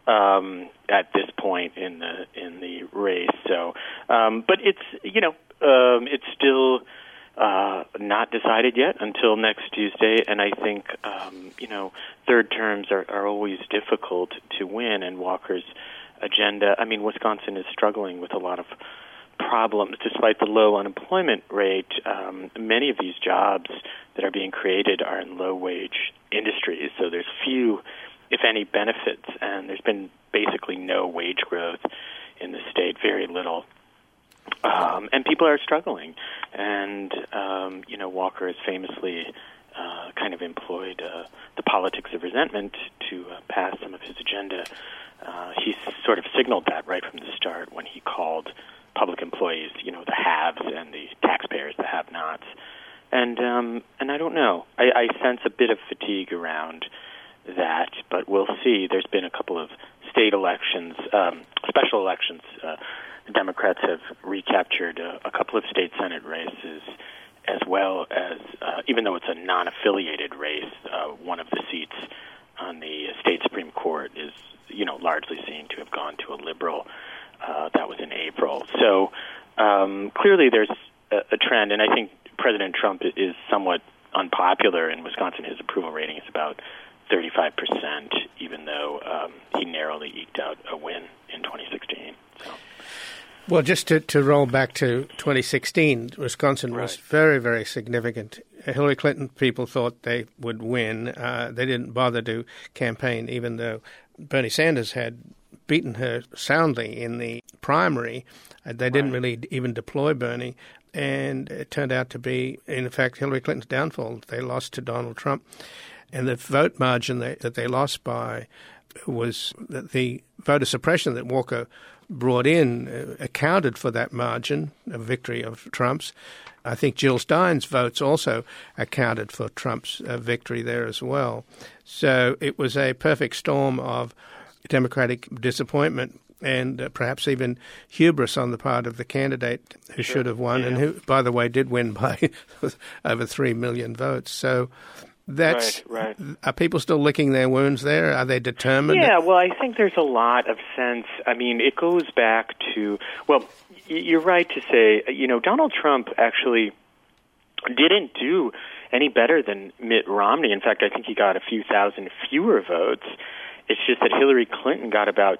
at this point in the race. So, but it's it's still not decided yet until next Tuesday, and I think third terms are always difficult to win, and Walker's agenda. I mean, Wisconsin is struggling with a lot of problems despite the low unemployment rate. Many of these jobs that are being created are in low-wage industries, so there's few, if any, benefits, and there's been basically no wage growth in the state, very little. And people are struggling, and Walker has famously kind of employed the politics of resentment to pass some of his agenda. He sort of signaled that right from the start when he called public employees, the haves, and the taxpayers, the have-nots. And I don't know. I sense a bit of fatigue around that, but we'll see. There's been a couple of state elections, special elections. The Democrats have recaptured a couple of state Senate races, as well as, even though it's a non-affiliated race, one of the seats on the state Supreme Court is, largely seen to have gone to a liberal. That was in April. So clearly there's a trend, and I think President Trump is somewhat unpopular in Wisconsin. His approval rating is about 35%, even though he narrowly eked out a win in 2016. So. Well, just to roll back to 2016, Wisconsin was very, very significant. Hillary Clinton people thought they would win. They didn't bother to campaign, even though Bernie Sanders had beaten her soundly in the primary. They didn't really even deploy Bernie. And it turned out to be, in fact, Hillary Clinton's downfall. They lost to Donald Trump. And the vote margin that they lost by was the voter suppression that Walker brought in accounted for that margin of victory of Trump's. I think Jill Stein's votes also accounted for Trump's victory there as well. So it was a perfect storm of Democratic disappointment and perhaps even hubris on the part of the candidate who should have won and who, by the way, did win by over 3 million votes. So that's right. Are people still licking their wounds there? Are they determined? Yeah, well, I think there's a lot of sense. I mean, it goes back to, well, you're right to say, Donald Trump actually didn't do any better than Mitt Romney. In fact, I think he got a few thousand fewer votes. It's just that Hillary Clinton got about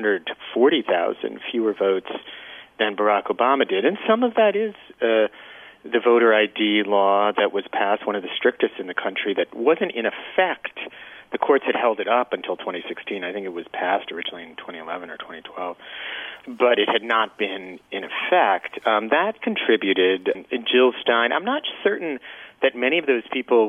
240,000 fewer votes than Barack Obama did. And some of that is the voter ID law that was passed, one of the strictest in the country, that wasn't in effect. The courts had held it up until 2016. I think it was passed originally in 2011 or 2012. But it had not been in effect. That contributed. Jill Stein, I'm not certain that many of those people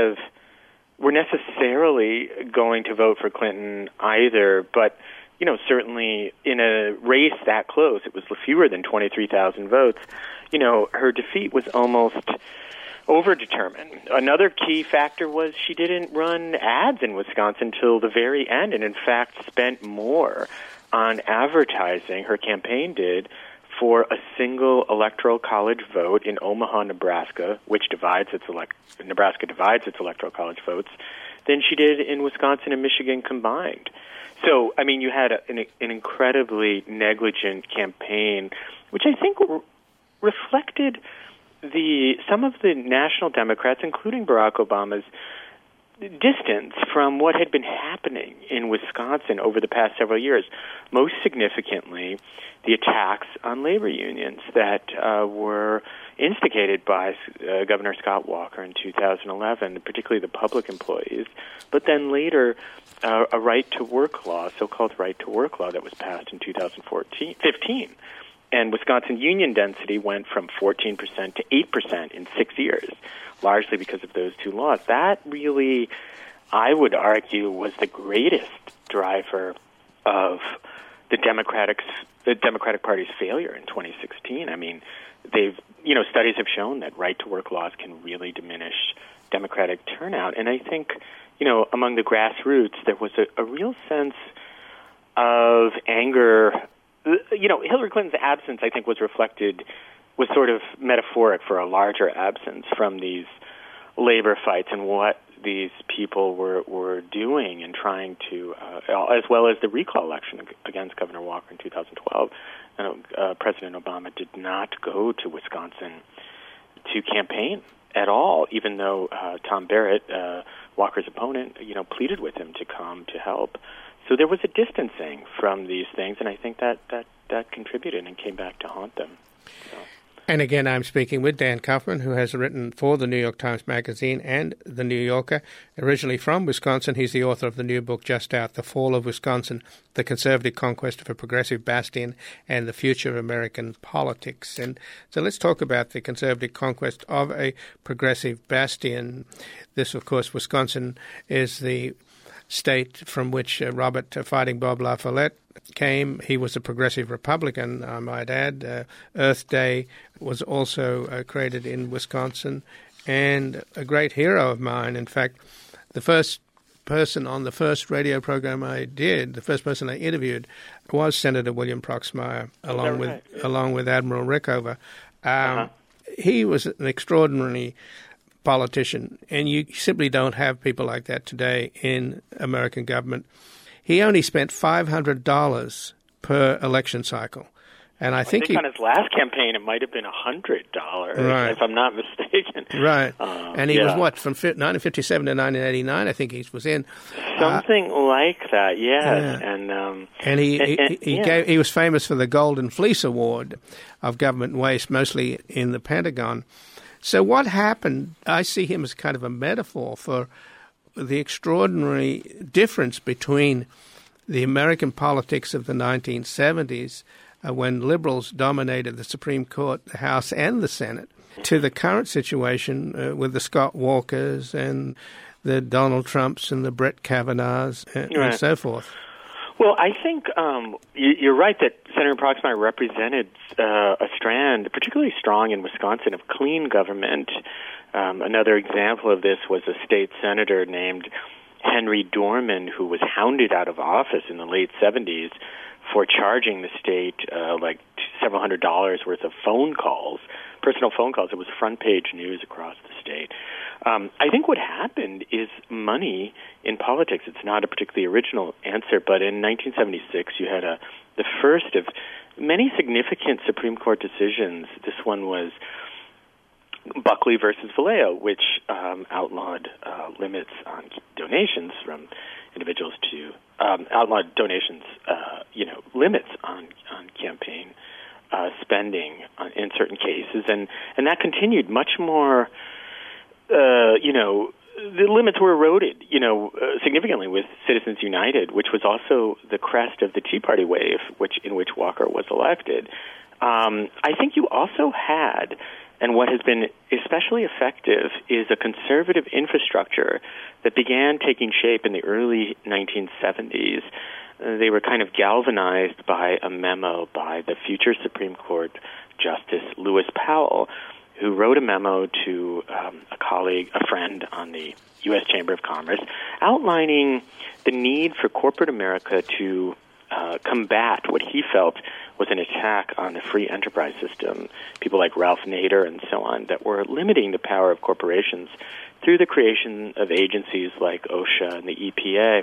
were necessarily going to vote for Clinton either, but certainly in a race that close, it was fewer than 23,000 votes. Her defeat was almost overdetermined. Another key factor was she didn't run ads in Wisconsin till the very end, and in fact spent more on advertising, her campaign did, for a single electoral college vote in Omaha, Nebraska, which Nebraska divides its electoral college votes, than she did in Wisconsin and Michigan combined. So, I mean, you had an incredibly negligent campaign, which I think reflected some of the national Democrats, including Barack Obama's, distance from what had been happening in Wisconsin over the past several years. Most significantly, the attacks on labor unions that were instigated by Governor Scott Walker in 2011, particularly the public employees, but then later a right-to-work law, so-called right-to-work law that was passed in 2015. And Wisconsin union density went from 14% to 8% in 6 years, largely because of those two laws. That really, I would argue, was the greatest driver of the Democratic Party's failure in 2016. I mean, studies have shown that right-to-work laws can really diminish Democratic turnout. And I think, among the grassroots, there was a real sense of anger. Hillary Clinton's absence, I think, was sort of metaphoric for a larger absence from these labor fights and what these people were doing and trying to, as well as the recall election against Governor Walker in 2012. President Obama did not go to Wisconsin to campaign at all, even though Tom Barrett, Walker's opponent, pleaded with him to come to help. So there was a distancing from these things, and I think that contributed and came back to haunt them. So. And again, I'm speaking with Dan Kaufman, who has written for the New York Times Magazine and the New Yorker. Originally from Wisconsin, he's the author of the new book just out, The Fall of Wisconsin, The Conservative Conquest of a Progressive Bastion and the Future of American Politics. And so let's talk about the conservative conquest of a progressive bastion. This, of course, Wisconsin is the state from which Robert Fighting Bob La Follette came. He was a progressive Republican, I might add. Earth Day was also created in Wisconsin, and a great hero of mine. In fact, the first person on the first radio program I did, the first person I interviewed, was Senator William Proxmire, along with Admiral Rickover. He was an extraordinary politician, and you simply don't have people like that today in American government. He only spent $500 per election cycle. And I think on his last campaign it might have been $100, right, if I'm not mistaken. Right. And he was, from 1957 to 1989, I think he was in. Something like that, yes. Yeah. And he was famous for the Golden Fleece Award of government waste, mostly in the Pentagon. So what happened, I see him as kind of a metaphor for the extraordinary difference between the American politics of the 1970s, when liberals dominated the Supreme Court, the House and the Senate, to the current situation with the Scott Walkers and the Donald Trumps and the Brett Kavanaughs and so forth. Well, I think you're right that Senator Proxmire represented a strand, particularly strong in Wisconsin, of clean government. Another example of this was a state senator named Henry Dorman, who was hounded out of office in the late 70s for charging the state like several $100s worth of phone calls, personal phone calls. It was front-page news across the state. I think what happened is money in politics. It's not a particularly original answer, but in 1976 you had the first of many significant Supreme Court decisions. This one was Buckley versus Vallejo, which outlawed limits on donations from individuals to outlawed donations, limits on campaign spending in certain cases, and that continued much more. The limits were eroded, significantly with Citizens United, which was also the crest of the Tea Party wave, in which Walker was elected. I think you also had, and what has been especially effective, is a conservative infrastructure that began taking shape in the early 1970s. They were kind of galvanized by a memo by the future Supreme Court Justice Lewis Powell, who wrote a memo to a friend on the U.S. Chamber of Commerce, outlining the need for corporate America to combat what he felt was an attack on the free enterprise system, people like Ralph Nader and so on, that were limiting the power of corporations through the creation of agencies like OSHA and the EPA.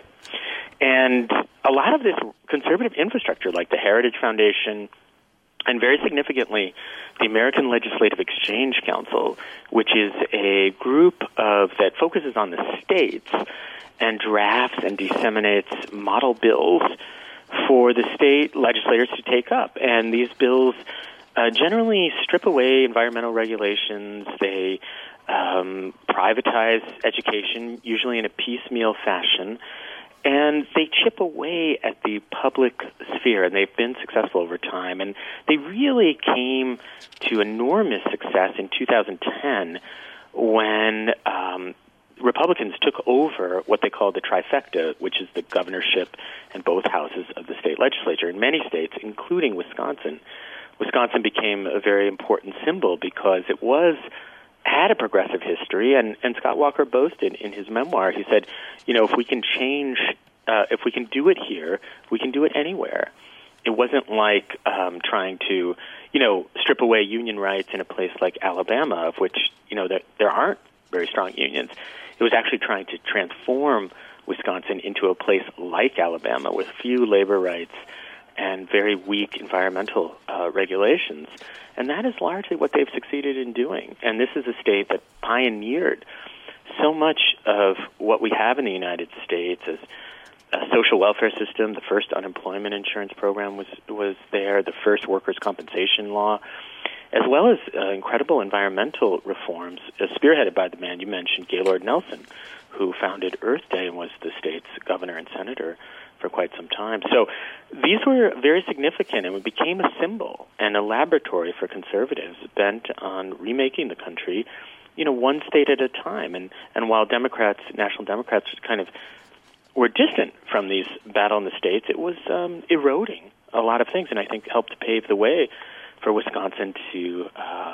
And a lot of this conservative infrastructure, like the Heritage Foundation, and very significantly, the American Legislative Exchange Council, which is a group that focuses on the states and drafts and disseminates model bills for the state legislators to take up. And these bills generally strip away environmental regulations. They privatize education, usually in a piecemeal fashion. And they chip away at the public sphere, and they've been successful over time. And they really came to enormous success in 2010 when Republicans took over what they call the trifecta, which is the governorship and both houses of the state legislature. In many states, including Wisconsin, Wisconsin became a very important symbol because it had a progressive history, and Scott Walker boasted in his memoir. He said, if we can change, if we can do it here, we can do it anywhere. It wasn't like trying to, strip away union rights in a place like Alabama, of which, there aren't very strong unions. It was actually trying to transform Wisconsin into a place like Alabama with few labor rights and very weak environmental regulations. And that is largely what they've succeeded in doing. And this is a state that pioneered so much of what we have in the United States as a social welfare system. The first unemployment insurance program was there, the first workers' compensation law, as well as incredible environmental reforms spearheaded by the man you mentioned, Gaylord Nelson, who founded Earth Day and was the state's governor and senator for quite some time. So these were very significant, and it became a symbol and a laboratory for conservatives bent on remaking the country, one state at a time. And while National Democrats kind of were distant from these battle in the states, it was eroding a lot of things, and I think helped pave the way for Wisconsin to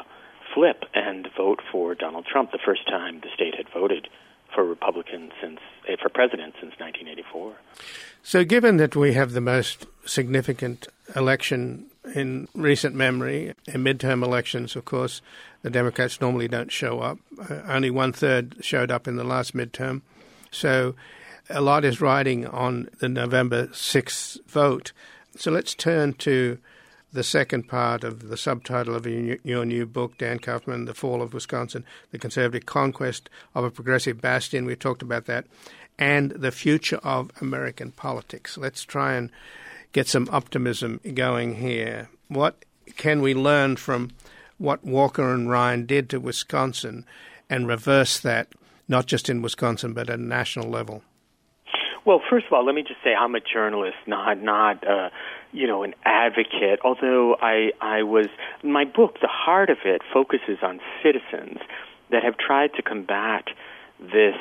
flip and vote for Donald Trump, the first time the state had voted for Republicans for president since 1984. So given that we have the most significant election in recent memory, in midterm elections, of course, the Democrats normally don't show up. Only 1/3 showed up in the last midterm. So a lot is riding on the November 6th vote. So let's turn to the second part of the subtitle of your new book, Dan Kaufman, The Fall of Wisconsin, The Conservative Conquest of a Progressive Bastion. We talked about that. And the future of American politics. Let's try and get some optimism going here. What can we learn from what Walker and Ryan did to Wisconsin and reverse that, not just in Wisconsin, but at a national level? Well, first of all, let me just say I'm a journalist, not an advocate. Although my book, the heart of it, focuses on citizens that have tried to combat this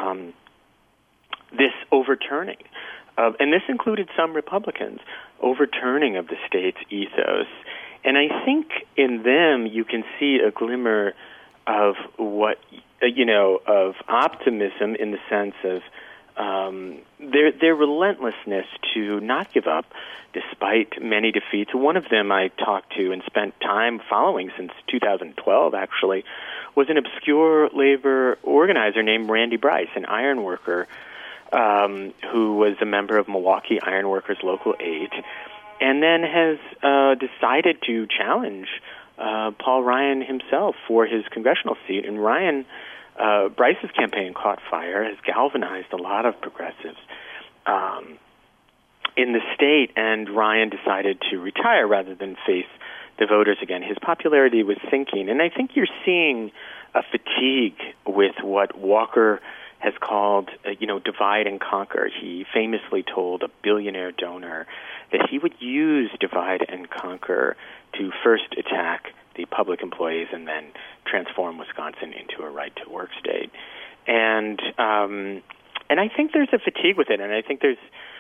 overturning, and this included some Republicans, overturning of the state's ethos. And I think in them you can see a glimmer of of optimism in the sense of their relentlessness to not give up despite many defeats. One of them I talked to and spent time following since 2012, actually, was an obscure labor organizer named Randy Bryce, an iron worker who was a member of Milwaukee Iron Workers Local 8, and then has decided to challenge Paul Ryan himself for his congressional seat. And Bryce's campaign caught fire, has galvanized a lot of progressives in the state, and Ryan decided to retire rather than face the voters again. His popularity was sinking, and I think you're seeing a fatigue with what Walker has called, divide and conquer. He famously told a billionaire donor that he would use divide and conquer to first attack the public employees and then transform Wisconsin into a right-to-work state. And I think there's a fatigue with it, and I think there's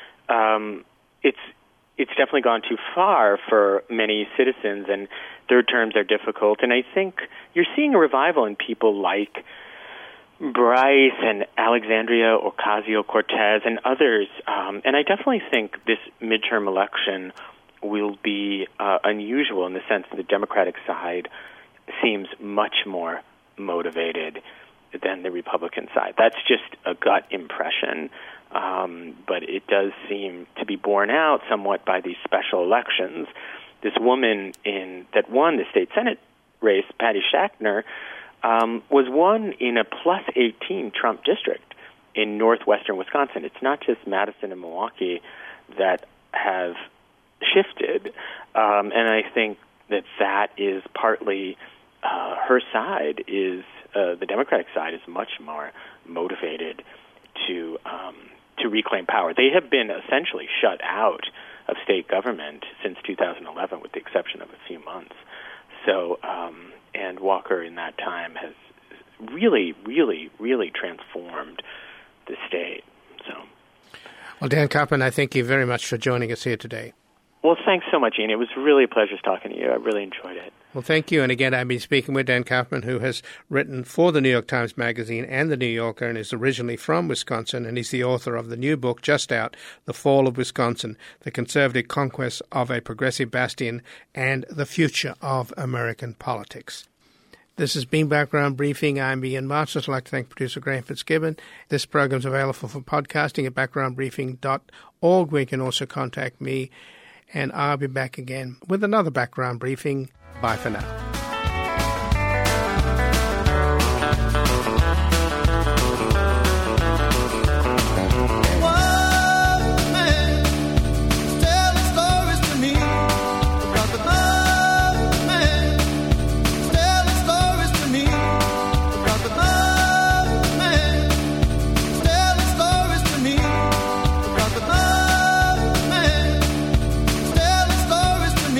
it's definitely gone too far for many citizens, and third terms are difficult. And I think you're seeing a revival in people like Bryce and Alexandria Ocasio-Cortez and others. And I definitely think this midterm election will be unusual in the sense that the Democratic side seems much more motivated than the Republican side. That's just a gut impression, but it does seem to be borne out somewhat by these special elections. This woman that won the state Senate race, Patty Schachtner, was won in a plus 18 Trump district in northwestern Wisconsin. It's not just Madison and Milwaukee that have shifted, and I think that is partly her side is the Democratic side is much more motivated to reclaim power. They have been essentially shut out of state government since 2011, with the exception of a few months. So, and Walker in that time has really, really, really transformed the state. So, well, Dan Kaufman, I thank you very much for joining us here today. Well, thanks so much, Ian. It was really a pleasure talking to you. I really enjoyed it. Well, thank you. And again, I've been speaking with Dan Kaufman, who has written for the New York Times Magazine and the New Yorker and is originally from Wisconsin, and he's the author of the new book just out, The Fall of Wisconsin, The Conservative Conquest of a Progressive Bastion and the Future of American Politics. This has been Background Briefing. I'm Ian March. I'd like to thank producer Graham Fitzgibbon. This program is available for podcasting at backgroundbriefing.org, where you can also contact me. And I'll be back again with another Background Briefing. Bye for now.